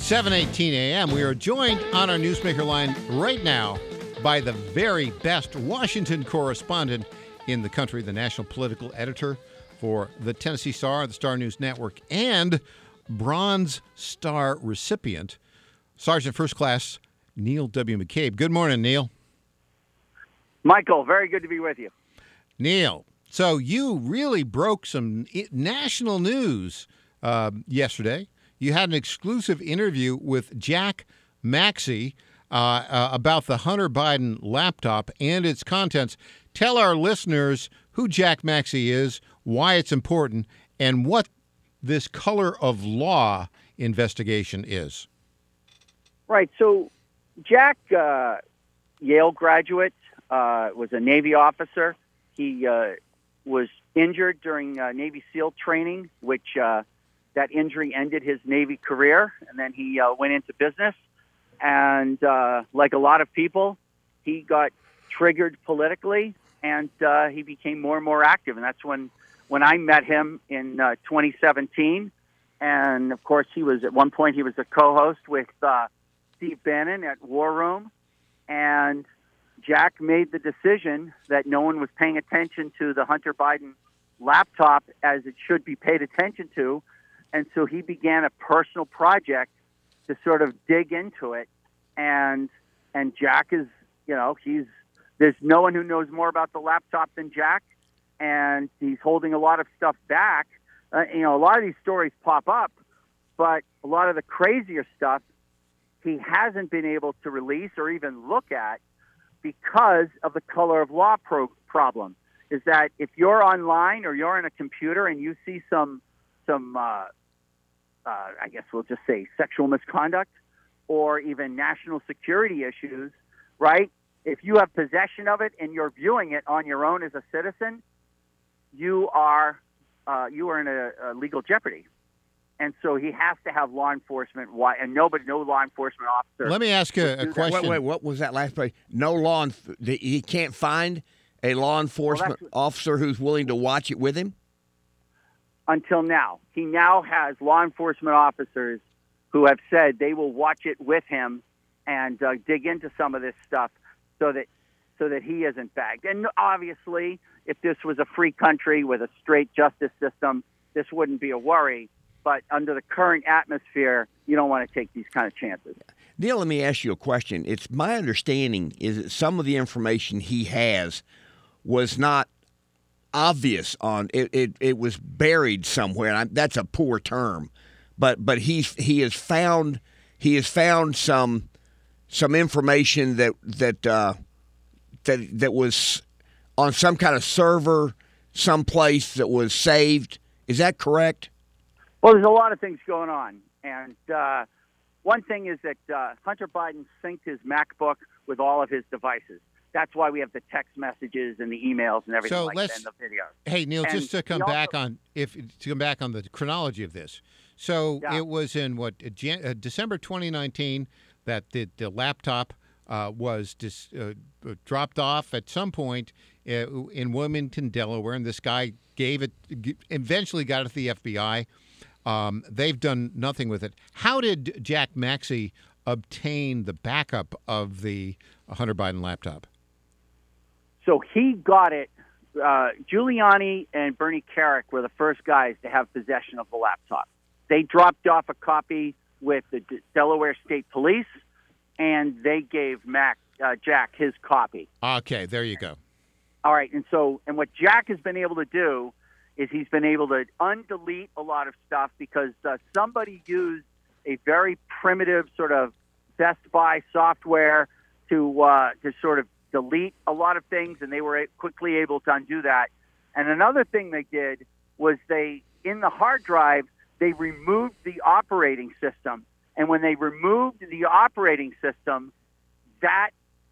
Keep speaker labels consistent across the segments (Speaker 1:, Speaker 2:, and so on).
Speaker 1: 7:18 a.m. We are joined on our Newsmaker line right now by the very best Washington correspondent in the country, the national political editor for the Tennessee Star, the Star News Network, and Bronze Star recipient, Sergeant First Class Neil W. McCabe. Good morning, Neil.
Speaker 2: Michael, very good to be with you.
Speaker 1: Neil, so you really broke some national news yesterday. You had an exclusive interview with Jack Maxey about the Hunter Biden laptop and its contents. Tell our listeners who Jack Maxey is, why it's important, and what this color of law investigation is.
Speaker 2: Right. So Jack, Yale graduate, was a Navy officer. He was injured during Navy SEAL training, which that injury ended his Navy career, and then he went into business. And like a lot of people, he got triggered politically, and he became more and more active. And that's when I met him in 2017. And, of course, at one point he was a co-host with Steve Bannon at War Room. And Jack made the decision that no one was paying attention to the Hunter Biden laptop as it should be paid attention to. And so he began a personal project to sort of dig into it. And Jack is, there's no one who knows more about the laptop than Jack. And he's holding a lot of stuff back. A lot of these stories pop up, but a lot of the crazier stuff he hasn't been able to release or even look at because of the color of law problem. Is that if you're online or you're on a computer and you see some I guess we'll just say sexual misconduct or even national security issues, right? If you have possession of it and you're viewing it on your own as a citizen, you are in a legal jeopardy. And so he has to have law enforcement. And no law enforcement officer.
Speaker 1: Let me ask you a question.
Speaker 3: Wait, what was that last part? He can't find a law enforcement officer who's willing to watch it with him?
Speaker 2: Until now. He now has law enforcement officers who have said they will watch it with him and dig into some of this stuff so that he isn't bagged. And obviously, if this was a free country with a straight justice system, this wouldn't be a worry. But under the current atmosphere, you don't want to take these kind of chances.
Speaker 3: Neil, let me ask you a question. It's my understanding is that some of the information he has was not obvious on it. It was buried somewhere. And that's a poor term, but he has found some information that was on some kind of server someplace that was saved. Is that correct?
Speaker 2: Well, there's a lot of things going on, and one thing is that Hunter Biden synced his MacBook with all of his devices. That's why we have the text messages and the emails and everything that and the videos.
Speaker 1: Hey, Neil, just to come back on the chronology of this. So It was in December 2019 that the laptop was dropped off at some point in Wilmington, Delaware, and this guy eventually got it to the FBI. They've done nothing with it. How did Jack Maxey obtain the backup of the Hunter Biden laptop?
Speaker 2: So he got it. Giuliani and Bernie Kerik were the first guys to have possession of the laptop. They dropped off a copy with the Delaware State Police, and they gave Jack his copy.
Speaker 1: Okay, there you go.
Speaker 2: All right, and what Jack has been able to do is he's been able to undelete a lot of stuff because somebody used a very primitive sort of Best Buy software to sort of delete a lot of things, and they were quickly able to undo that. And another thing they did was in the hard drive, they removed the operating system. And when they removed the operating system, that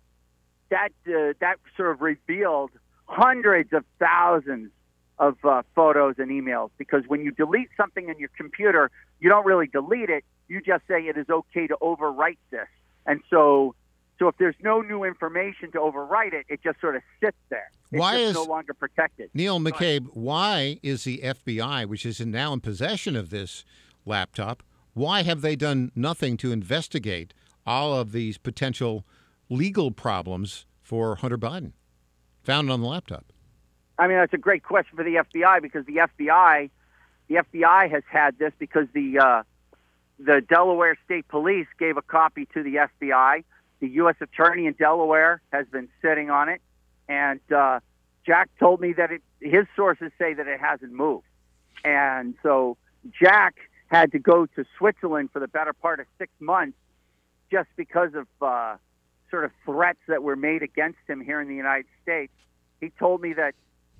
Speaker 2: sort of revealed hundreds of thousands of photos and emails. Because when you delete something in your computer, you don't really delete it. You just say it is okay to overwrite this. And so if there's no new information to overwrite it, it just sort of sits there. It's no longer protected.
Speaker 1: Neil McCabe, why is the FBI, which is now in possession of this laptop, Why have they done nothing to investigate all of these potential legal problems for Hunter Biden found on the laptop?
Speaker 2: I mean, that's a great question for the FBI, because the FBI has had this because the Delaware State Police gave a copy to the FBI. The U.S. Attorney in Delaware has been sitting on it, and Jack told me that his sources say that it hasn't moved. And so Jack had to go to Switzerland for the better part of 6 months just because of sort of threats that were made against him here in the United States. He told me that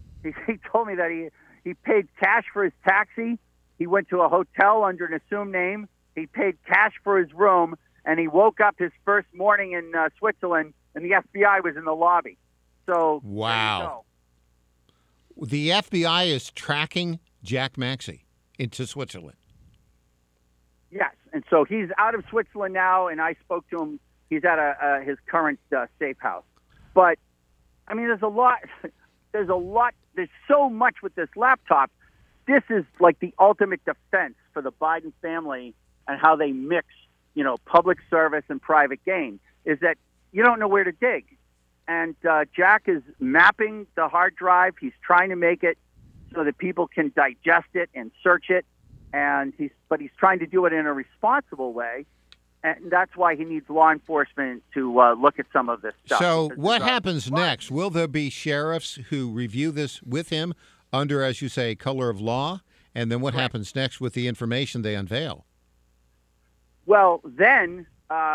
Speaker 2: he paid cash for his taxi. He went to a hotel under an assumed name. He paid cash for his room, and he woke up his first morning in Switzerland, and the FBI was in the lobby. So
Speaker 1: wow, the FBI is tracking Jack Maxey into Switzerland.
Speaker 2: Yes, and so he's out of Switzerland now, and I spoke to him. He's at his current safe house. But I mean, there's a lot. There's so much with this laptop. This is like the ultimate defense for the Biden family and how they mix, public service and private gain, is that you don't know where to dig. And Jack is mapping the hard drive. He's trying to make it so that people can digest it and search it. But he's trying to do it in a responsible way. And that's why he needs law enforcement to look at some of this stuff.
Speaker 1: So what happens next? Will there be sheriffs who review this with him under, as you say, color of law? And then what happens next with the information they unveil?
Speaker 2: Well, then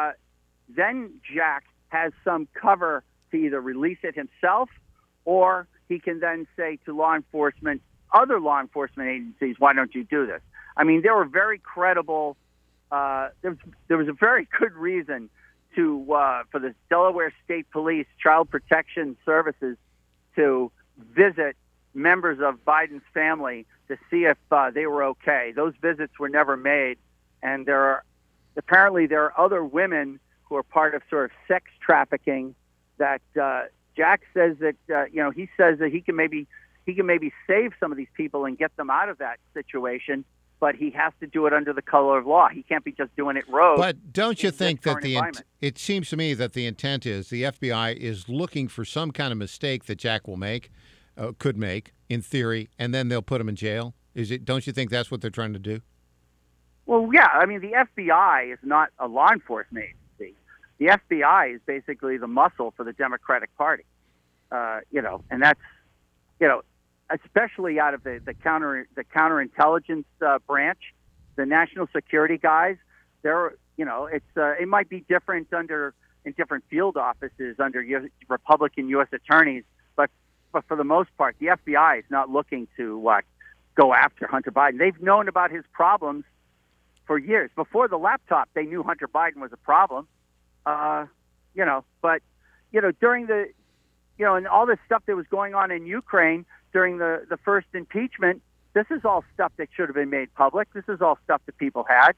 Speaker 2: Jack has some cover to either release it himself, or he can then say to other law enforcement agencies, why don't you do this? I mean, there were very credible. There was a very good reason for the Delaware State Police Child Protection Services to visit members of Biden's family to see if they were okay. Those visits were never made, and there are other women who are part of sort of sex trafficking that Jack says that he says that he can maybe save some of these people and get them out of that situation. But he has to do it under the color of law. He can't be just doing it rogue.
Speaker 1: But don't you think that it seems to me that the intent is the FBI is looking for some kind of mistake that Jack will could make, in theory, and then they'll put him in jail? Don't you think that's what they're trying to do?
Speaker 2: Well, yeah. I mean, the FBI is not a law enforcement agency. The FBI is basically the muscle for the Democratic Party. And that's, especially out of the counterintelligence branch, the national security guys. It might be different in different field offices under Republican U.S. attorneys, but for the most part, the FBI is not looking to go after Hunter Biden. They've known about his problems for years. Before the laptop, they knew Hunter Biden was a problem. But during and all this stuff that was going on in Ukraine during the first impeachment, this is all stuff that should have been made public. This is all stuff that people had.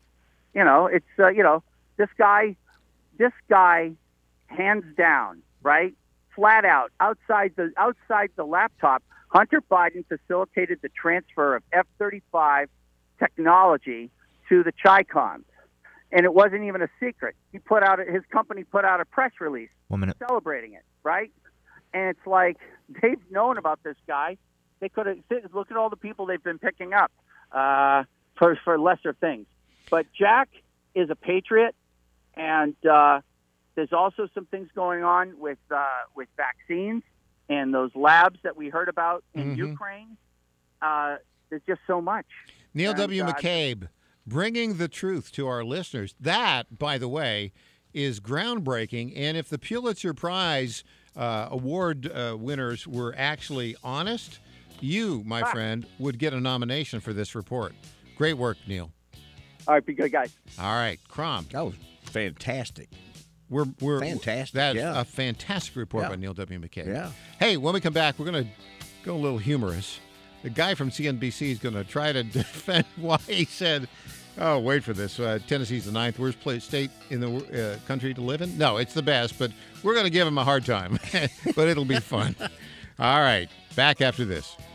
Speaker 2: This guy, hands down, right, flat out, outside the laptop, Hunter Biden facilitated the transfer of F-35 technology to the Chi-Coms. And it wasn't even a secret. His company put out a press release celebrating it, right? And it's like they've known about this guy. They could have look at all the people they've been picking up for lesser things. But Jack is a patriot, and there's also some things going on with vaccines and those labs that we heard about in Ukraine. There's just so much.
Speaker 1: Neil W. McCabe, bringing the truth to our listeners. That, by the way, is groundbreaking. And if the Pulitzer Prize award winners were actually honest, you, my friend, would get a nomination for this report. Great work, Neil.
Speaker 2: All right, be good, guys.
Speaker 1: All right, Crom.
Speaker 3: That was fantastic.
Speaker 1: We're
Speaker 3: fantastic.
Speaker 1: That's a fantastic report by Neil W. McCabe.
Speaker 3: Yeah.
Speaker 1: Hey, when we come back, we're going to go a little humorous. The guy from CNBC is going to try to defend why he said, oh, wait for this, Tennessee's the 9th worst state in the country to live in. No, it's the best, but we're going to give him a hard time. But it'll be fun. All right, back after this.